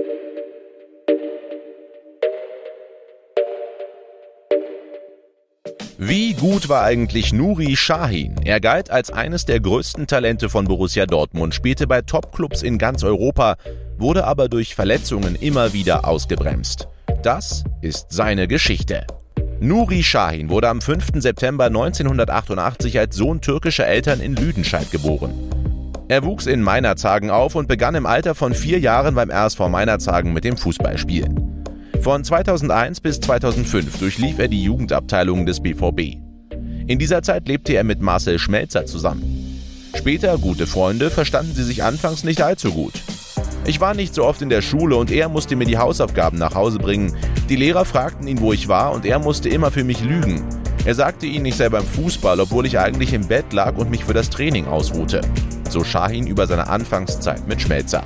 Wie gut war eigentlich Nuri Sahin? Er galt als eines der größten Talente von Borussia Dortmund, spielte bei Topclubs in ganz Europa, wurde aber durch Verletzungen immer wieder ausgebremst. Das ist seine Geschichte. Nuri Sahin wurde am 5. September 1988 als Sohn türkischer Eltern in Lüdenscheid geboren. Er wuchs in Meinerzhagen auf und begann im Alter von 4 Jahren beim RSV Meinerzhagen mit dem Fußballspielen. Von 2001 bis 2005 durchlief er die Jugendabteilung des BVB. In dieser Zeit lebte er mit Marcel Schmelzer zusammen. Später gute Freunde, verstanden sie sich anfangs nicht allzu gut. Ich war nicht so oft in der Schule und er musste mir die Hausaufgaben nach Hause bringen. Die Lehrer fragten ihn, wo ich war, und er musste immer für mich lügen. Er sagte ihnen, ich sei beim Fußball, obwohl ich eigentlich im Bett lag und mich für das Training ausruhte. So Sahin über seine Anfangszeit mit Schmelzer.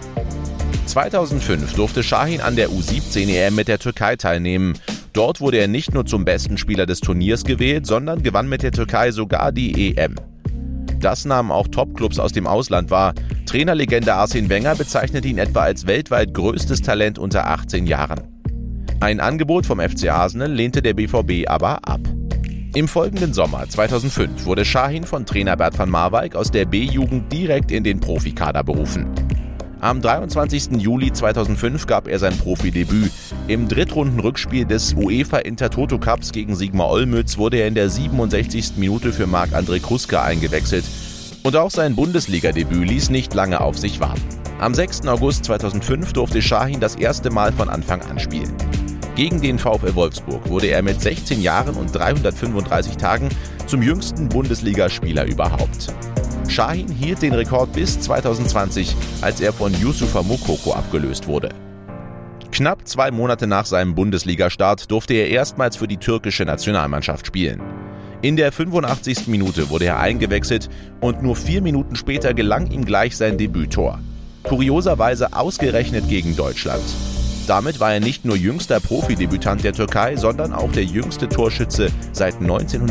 2005 durfte Sahin an der U17-EM mit der Türkei teilnehmen. Dort wurde er nicht nur zum besten Spieler des Turniers gewählt, sondern gewann mit der Türkei sogar die EM. Das nahmen auch Topclubs aus dem Ausland wahr. Trainerlegende Arsene Wenger bezeichnete ihn etwa als weltweit größtes Talent unter 18 Jahren. Ein Angebot vom FC Arsenal lehnte der BVB aber ab. Im folgenden Sommer 2005 wurde Sahin von Trainer Bert van Marwijk aus der B-Jugend direkt in den Profikader berufen. Am 23. Juli 2005 gab er sein Profidebüt. Im Drittrunden-Rückspiel des UEFA Intertoto Cups gegen Sigma Olmütz wurde er in der 67. Minute für Marc-André Kruska eingewechselt. Und auch sein Bundesliga-Debüt ließ nicht lange auf sich warten. Am 6. August 2005 durfte Sahin das erste Mal von Anfang an spielen. Gegen den VfL Wolfsburg wurde er mit 16 Jahren und 335 Tagen zum jüngsten Bundesligaspieler überhaupt. Sahin hielt den Rekord bis 2020, als er von Youssoufa Moukoko abgelöst wurde. Knapp 2 Monate nach seinem Bundesligastart durfte er erstmals für die türkische Nationalmannschaft spielen. In der 85. Minute wurde er eingewechselt und nur 4 Minuten später gelang ihm gleich sein Debüttor. Kurioserweise ausgerechnet gegen Deutschland. Damit war er nicht nur jüngster Profidebütant der Türkei, sondern auch der jüngste Torschütze seit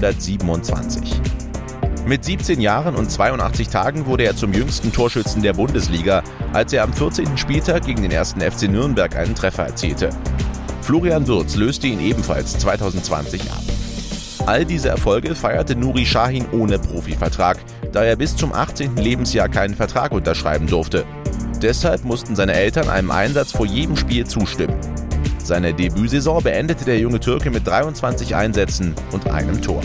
1927. Mit 17 Jahren und 82 Tagen wurde er zum jüngsten Torschützen der Bundesliga, als er am 14. Spieltag gegen den 1. FC Nürnberg einen Treffer erzielte. Florian Wirtz löste ihn ebenfalls 2020 ab. All diese Erfolge feierte Nuri Sahin ohne Profivertrag, da er bis zum 18. Lebensjahr keinen Vertrag unterschreiben durfte. Deshalb mussten seine Eltern einem Einsatz vor jedem Spiel zustimmen. Seine Debütsaison beendete der junge Türke mit 23 Einsätzen und einem Tor.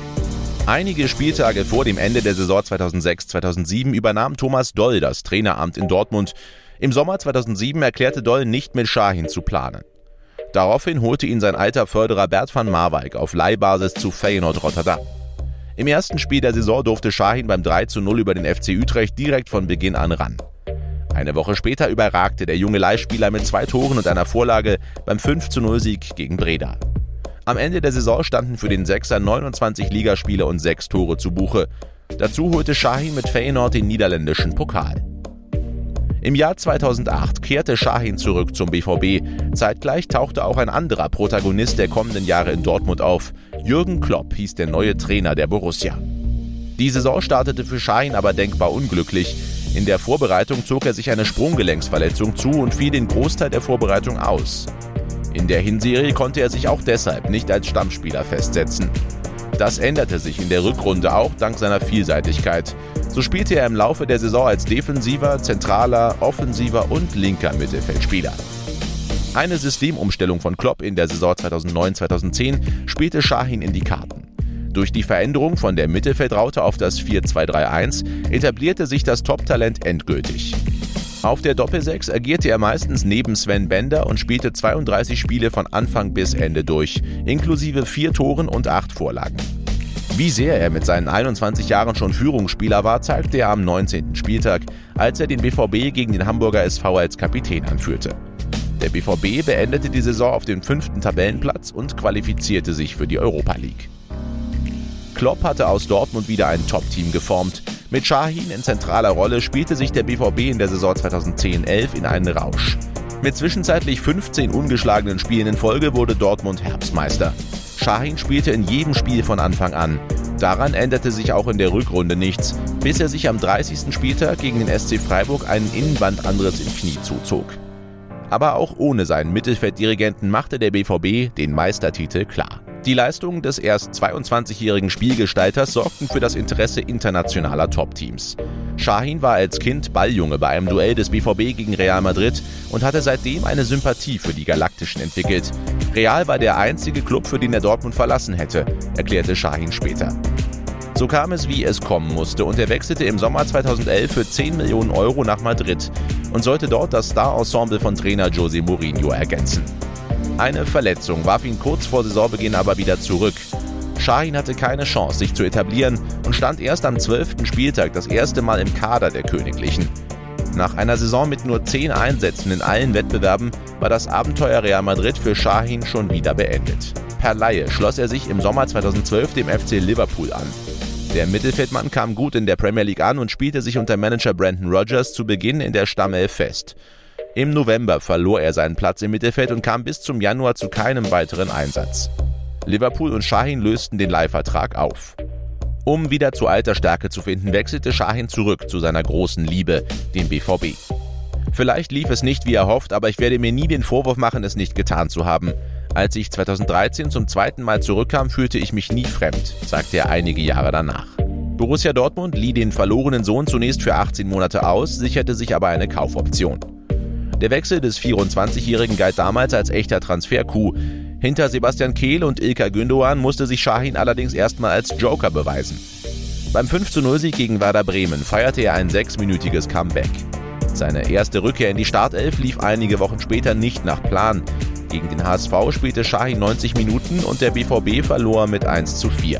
Einige Spieltage vor dem Ende der Saison 2006/2007 übernahm Thomas Doll das Traineramt in Dortmund. Im Sommer 2007 erklärte Doll, nicht mit Sahin zu planen. Daraufhin holte ihn sein alter Förderer Bert van Marwijk auf Leihbasis zu Feyenoord Rotterdam. Im ersten Spiel der Saison durfte Sahin beim 3:0 über den FC Utrecht direkt von Beginn an ran. Eine Woche später überragte der junge Leihspieler mit 2 Toren und einer Vorlage beim 5:0-Sieg gegen Breda. Am Ende der Saison standen für den Sechser 29 Ligaspiele und 6 Tore zu Buche. Dazu holte Sahin mit Feyenoord den niederländischen Pokal. Im Jahr 2008 kehrte Sahin zurück zum BVB. Zeitgleich tauchte auch ein anderer Protagonist der kommenden Jahre in Dortmund auf. Jürgen Klopp hieß der neue Trainer der Borussia. Die Saison startete für Sahin aber denkbar unglücklich. In der Vorbereitung zog er sich eine Sprunggelenksverletzung zu und fiel den Großteil der Vorbereitung aus. In der Hinserie konnte er sich auch deshalb nicht als Stammspieler festsetzen. Das änderte sich in der Rückrunde auch dank seiner Vielseitigkeit. So spielte er im Laufe der Saison als defensiver, zentraler, offensiver und linker Mittelfeldspieler. Eine Systemumstellung von Klopp in der Saison 2009/2010 spielte Sahin in die Karten. Durch die Veränderung von der Mittelfeldraute auf das 4-2-3-1 etablierte sich das Top-Talent endgültig. Auf der Doppelsechs agierte er meistens neben Sven Bender und spielte 32 Spiele von Anfang bis Ende durch, inklusive 4 Toren und 8 Vorlagen. Wie sehr er mit seinen 21 Jahren schon Führungsspieler war, zeigte er am 19. Spieltag, als er den BVB gegen den Hamburger SV als Kapitän anführte. Der BVB beendete die Saison auf dem 5. Tabellenplatz und qualifizierte sich für die Europa League. Klopp hatte aus Dortmund wieder ein Top-Team geformt. Mit Sahin in zentraler Rolle spielte sich der BVB in der Saison 2010/11 in einen Rausch. Mit zwischenzeitlich 15 ungeschlagenen Spielen in Folge wurde Dortmund Herbstmeister. Sahin spielte in jedem Spiel von Anfang an. Daran änderte sich auch in der Rückrunde nichts, bis er sich am 30. Spieltag gegen den SC Freiburg einen Innenbandanriss im Knie zuzog. Aber auch ohne seinen Mittelfelddirigenten machte der BVB den Meistertitel klar. Die Leistungen des erst 22-jährigen Spielgestalters sorgten für das Interesse internationaler Top-Teams. Şahin war als Kind Balljunge bei einem Duell des BVB gegen Real Madrid und hatte seitdem eine Sympathie für die Galaktischen entwickelt. Real war der einzige Club, für den er Dortmund verlassen hätte, erklärte Şahin später. So kam es, wie es kommen musste, und er wechselte im Sommer 2011 für 10 Millionen Euro nach Madrid und sollte dort das Star-Ensemble von Trainer José Mourinho ergänzen. Eine Verletzung warf ihn kurz vor Saisonbeginn aber wieder zurück. Şahin hatte keine Chance, sich zu etablieren und stand erst am 12. Spieltag das erste Mal im Kader der Königlichen. Nach einer Saison mit nur 10 Einsätzen in allen Wettbewerben war das Abenteuer Real Madrid für Şahin schon wieder beendet. Per Leihe schloss er sich im Sommer 2012 dem FC Liverpool an. Der Mittelfeldmann kam gut in der Premier League an und spielte sich unter Manager Brendan Rodgers zu Beginn in der Stammelf fest. Im November verlor er seinen Platz im Mittelfeld und kam bis zum Januar zu keinem weiteren Einsatz. Liverpool und Şahin lösten den Leihvertrag auf. Um wieder zu alter Stärke zu finden, wechselte Şahin zurück zu seiner großen Liebe, dem BVB. Vielleicht lief es nicht wie erhofft, aber ich werde mir nie den Vorwurf machen, es nicht getan zu haben. Als ich 2013 zum zweiten Mal zurückkam, fühlte ich mich nie fremd, sagte er einige Jahre danach. Borussia Dortmund lieh den verlorenen Sohn zunächst für 18 Monate aus, sicherte sich aber eine Kaufoption. Der Wechsel des 24-Jährigen galt damals als echter Transfer-Coup. Hinter Sebastian Kehl und İlkay Gündoğan musste sich Şahin allerdings erstmal als Joker beweisen. Beim 5:0-Sieg gegen Werder Bremen feierte er ein 6-minütiges Comeback. Seine erste Rückkehr in die Startelf lief einige Wochen später nicht nach Plan. Gegen den HSV spielte Şahin 90 Minuten und der BVB verlor mit 1:4.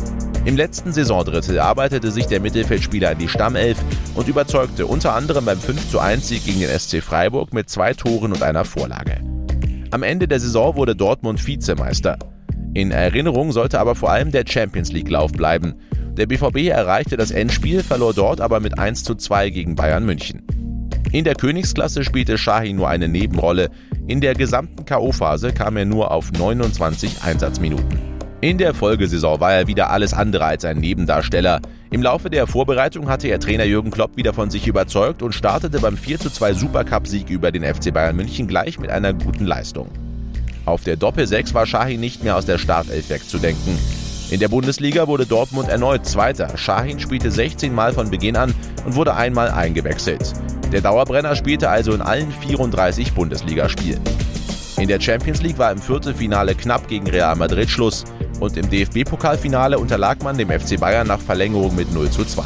Im letzten Saisondrittel arbeitete sich der Mittelfeldspieler in die Stammelf und überzeugte unter anderem beim 5:1-Sieg gegen den SC Freiburg mit 2 Toren und einer Vorlage. Am Ende der Saison wurde Dortmund Vizemeister. In Erinnerung sollte aber vor allem der Champions-League-Lauf bleiben. Der BVB erreichte das Endspiel, verlor dort aber mit 1:2 gegen Bayern München. In der Königsklasse spielte Şahin nur eine Nebenrolle. In der gesamten K.O.-Phase kam er nur auf 29 Einsatzminuten. In der Folgesaison war er wieder alles andere als ein Nebendarsteller. Im Laufe der Vorbereitung hatte er Trainer Jürgen Klopp wieder von sich überzeugt und startete beim 4:2 Supercup-Sieg über den FC Bayern München gleich mit einer guten Leistung. Auf der Doppel-6 war Şahin nicht mehr aus der Startelf wegzudenken. In der Bundesliga wurde Dortmund erneut Zweiter. Şahin spielte 16 Mal von Beginn an und wurde einmal eingewechselt. Der Dauerbrenner spielte also in allen 34 Bundesligaspielen. In der Champions League war im Viertelfinale knapp gegen Real Madrid Schluss und im DFB-Pokalfinale unterlag man dem FC Bayern nach Verlängerung mit 0:2.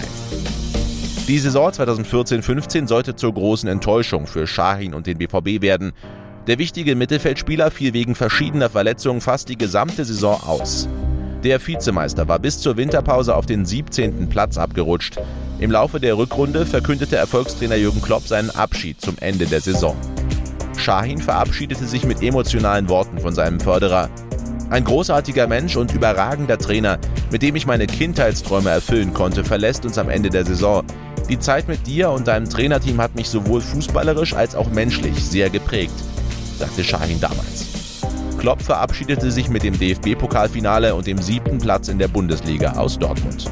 Die Saison 2014-15 sollte zur großen Enttäuschung für Şahin und den BVB werden. Der wichtige Mittelfeldspieler fiel wegen verschiedener Verletzungen fast die gesamte Saison aus. Der Vizemeister war bis zur Winterpause auf den 17. Platz abgerutscht. Im Laufe der Rückrunde verkündete Erfolgstrainer Jürgen Klopp seinen Abschied zum Ende der Saison. Şahin verabschiedete sich mit emotionalen Worten von seinem Förderer. Ein großartiger Mensch und überragender Trainer, mit dem ich meine Kindheitsträume erfüllen konnte, verlässt uns am Ende der Saison. Die Zeit mit dir und deinem Trainerteam hat mich sowohl fußballerisch als auch menschlich sehr geprägt, sagte Şahin damals. Klopp verabschiedete sich mit dem DFB-Pokalfinale und dem 7. Platz in der Bundesliga aus Dortmund.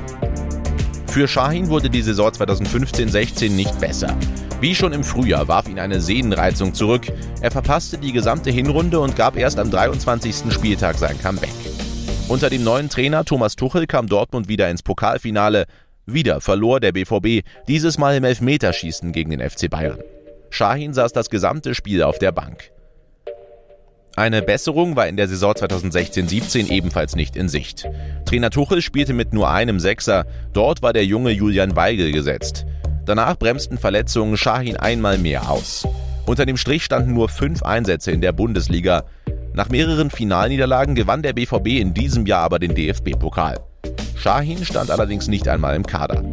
Für Şahin wurde die Saison 2015-16 nicht besser. Wie schon im Frühjahr warf ihn eine Sehnenreizung zurück. Er verpasste die gesamte Hinrunde und gab erst am 23. Spieltag sein Comeback. Unter dem neuen Trainer Thomas Tuchel kam Dortmund wieder ins Pokalfinale. Wieder verlor der BVB, dieses Mal im Elfmeterschießen gegen den FC Bayern. Şahin saß das gesamte Spiel auf der Bank. Eine Besserung war in der Saison 2016-17 ebenfalls nicht in Sicht. Trainer Tuchel spielte mit nur einem Sechser, dort war der junge Julian Weigl gesetzt. Danach bremsten Verletzungen Şahin einmal mehr aus. Unter dem Strich standen nur 5 Einsätze in der Bundesliga. Nach mehreren Finalniederlagen gewann der BVB in diesem Jahr aber den DFB-Pokal. Şahin stand allerdings nicht einmal im Kader.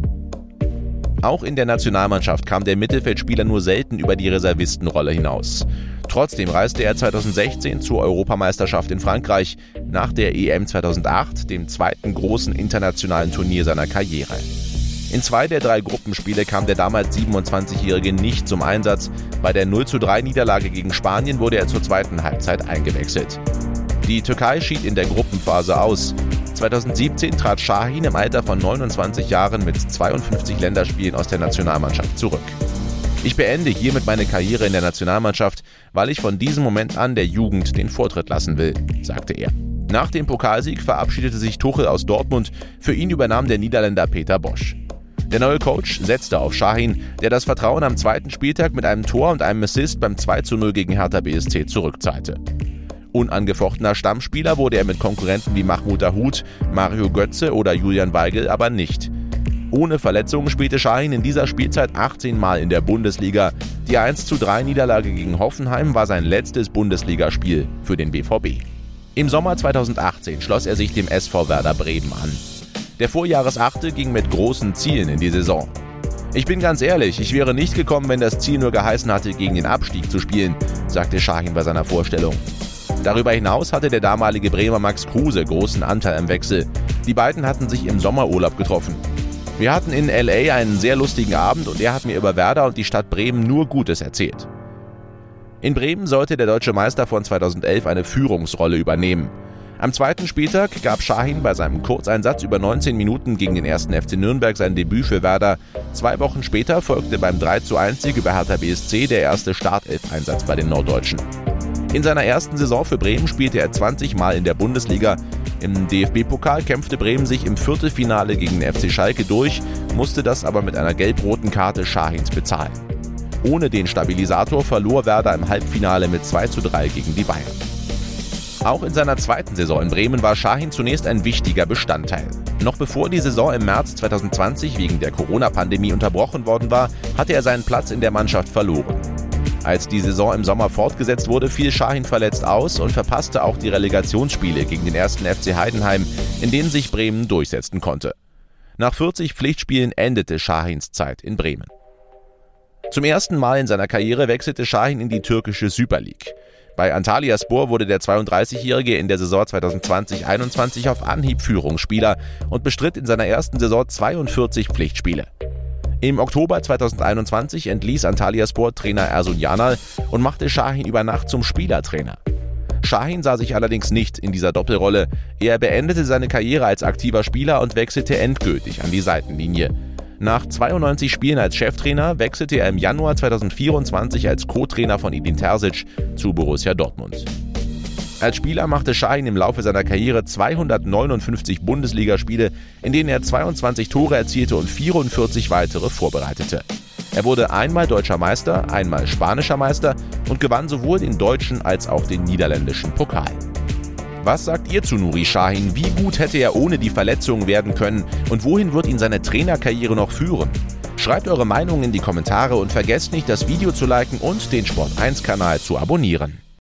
Auch in der Nationalmannschaft kam der Mittelfeldspieler nur selten über die Reservistenrolle hinaus. Trotzdem reiste er 2016 zur Europameisterschaft in Frankreich, nach der EM 2008, dem zweiten großen internationalen Turnier seiner Karriere. In 2 der 3 Gruppenspiele kam der damals 27-Jährige nicht zum Einsatz. Bei der 0:3-Niederlage gegen Spanien wurde er zur zweiten Halbzeit eingewechselt. Die Türkei schied in der Gruppenphase aus. 2017 trat Şahin im Alter von 29 Jahren mit 52 Länderspielen aus der Nationalmannschaft zurück. Ich beende hiermit meine Karriere in der Nationalmannschaft, weil ich von diesem Moment an der Jugend den Vortritt lassen will, sagte er. Nach dem Pokalsieg verabschiedete sich Tuchel aus Dortmund, für ihn übernahm der Niederländer Peter Bosz. Der neue Coach setzte auf Şahin, der das Vertrauen am zweiten Spieltag mit einem Tor und einem Assist beim 2:0 gegen Hertha BSC zurückzahlte. Unangefochtener Stammspieler wurde er mit Konkurrenten wie Mahmut Dahoud, Mario Götze oder Julian Weigl aber nicht. Ohne Verletzungen spielte Şahin in dieser Spielzeit 18 Mal in der Bundesliga. Die 1:3-Niederlage gegen Hoffenheim war sein letztes Bundesligaspiel für den BVB. Im Sommer 2018 schloss er sich dem SV Werder Bremen an. Der Vorjahresachte ging mit großen Zielen in die Saison. Ich bin ganz ehrlich, ich wäre nicht gekommen, wenn das Ziel nur geheißen hatte, gegen den Abstieg zu spielen, sagte Şahin bei seiner Vorstellung. Darüber hinaus hatte der damalige Bremer Max Kruse großen Anteil am Wechsel. Die beiden hatten sich im Sommerurlaub getroffen. Wir hatten in LA einen sehr lustigen Abend und er hat mir über Werder und die Stadt Bremen nur Gutes erzählt. In Bremen sollte der deutsche Meister von 2011 eine Führungsrolle übernehmen. Am zweiten Spieltag gab Şahin bei seinem Kurzeinsatz über 19 Minuten gegen den 1. FC Nürnberg sein Debüt für Werder. 2 Wochen später folgte beim 3:1-Sieg über Hertha BSC der erste Startelf-Einsatz bei den Norddeutschen. In seiner ersten Saison für Bremen spielte er 20 Mal in der Bundesliga. Im DFB-Pokal kämpfte Bremen sich im Viertelfinale gegen den FC Schalke durch, musste das aber mit einer gelb-roten Karte Şahins bezahlen. Ohne den Stabilisator verlor Werder im Halbfinale mit 2:3 gegen die Bayern. Auch in seiner zweiten Saison in Bremen war Şahin zunächst ein wichtiger Bestandteil. Noch bevor die Saison im März 2020 wegen der Corona-Pandemie unterbrochen worden war, hatte er seinen Platz in der Mannschaft verloren. Als die Saison im Sommer fortgesetzt wurde, fiel Şahin verletzt aus und verpasste auch die Relegationsspiele gegen den 1. FC Heidenheim, in denen sich Bremen durchsetzen konnte. Nach 40 Pflichtspielen endete Şahins Zeit in Bremen. Zum ersten Mal in seiner Karriere wechselte Şahin in die türkische Super League. Bei Antalyaspor wurde der 32-Jährige in der Saison 2020-21 auf Anhieb Führungsspieler und bestritt in seiner ersten Saison 42 Pflichtspiele. Im Oktober 2021 entließ Antalyaspor Trainer Ersun Yanal und machte Şahin über Nacht zum Spielertrainer. Şahin sah sich allerdings nicht in dieser Doppelrolle. Er beendete seine Karriere als aktiver Spieler und wechselte endgültig an die Seitenlinie. Nach 92 Spielen als Cheftrainer wechselte er im Januar 2024 als Co-Trainer von Edin Terzic zu Borussia Dortmund. Als Spieler machte Şahin im Laufe seiner Karriere 259 Bundesligaspiele, in denen er 22 Tore erzielte und 44 weitere vorbereitete. Er wurde einmal deutscher Meister, einmal spanischer Meister und gewann sowohl den deutschen als auch den niederländischen Pokal. Was sagt ihr zu Nuri Şahin? Wie gut hätte er ohne die Verletzungen werden können und wohin wird ihn seine Trainerkarriere noch führen? Schreibt eure Meinung in die Kommentare und vergesst nicht, das Video zu liken und den Sport1-Kanal zu abonnieren.